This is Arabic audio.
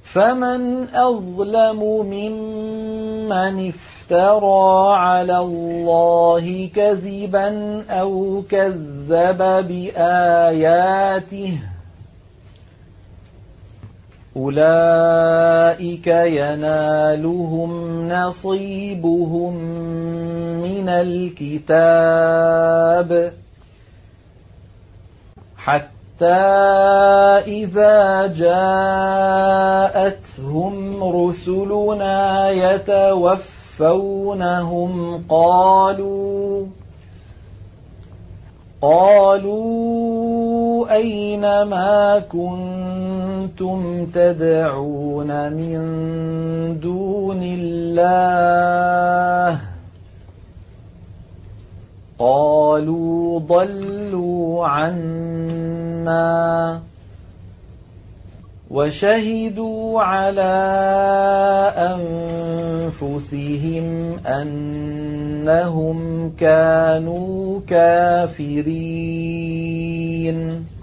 فمن أظلم ممن افترى على الله كذبا أو كذب بآياته أولئك ينالهم نصيبهم من الكتاب حتى إذا جاءتهم رسلنا يتوفونهم قالوا أين ما كنتم تدعون من دون الله قالوا ضلوا عنا وشهدوا على أنفسهم أنهم كانوا كافرين